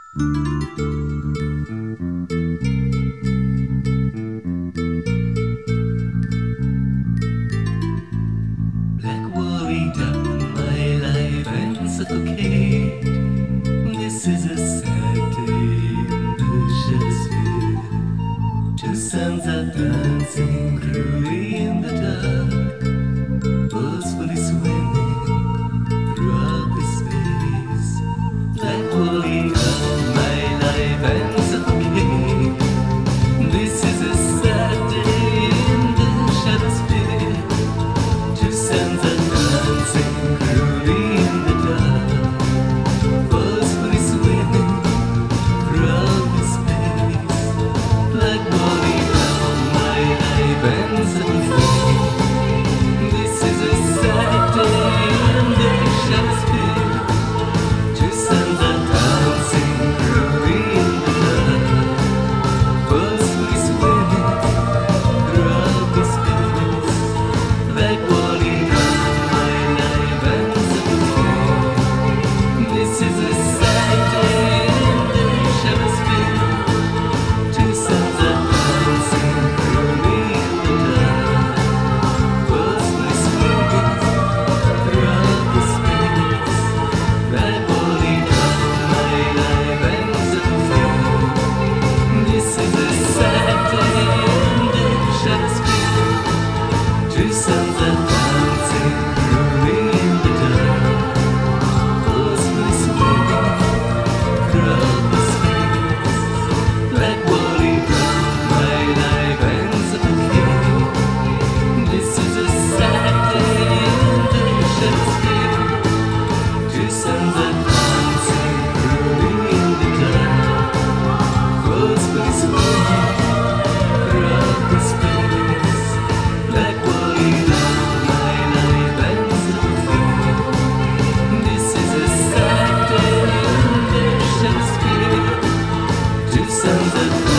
Black worry down my life and suffocate. This is a sad day in the Shakespeare. Two suns are dancing cruelly in the dark, forcefully swimming throughout the space. Black worry down my life and suffocate. This is a sad day in the Shakespeare. Two suns are dancing cruelly in the dark, forcefully swimming throughout the space. Black worry down my life and suffocate. This is a sad day in the Shakespeare. Two suns are dancing cruelly in the dark, forcefully swimming throughout the space. Black worry down my life and suffocate. This is a sad day in the Shakespeare. Two suns are dancing cruelly in the dark, forcefully swimming throughout the space. Black worry down my life and suffocate. This is a sad day in the Shakespeare. Two suns are dancing cruelly in the dark, forcefully swimming throughout the space. Black worry down my life and suffocate. This is a sad day in the Shakespeare. Two suns are dancing cruelly in the dark, forcefully swimming throughout the space. Black worry down my life and suffocate. This is a sad day in the Shakespeare. Two suns are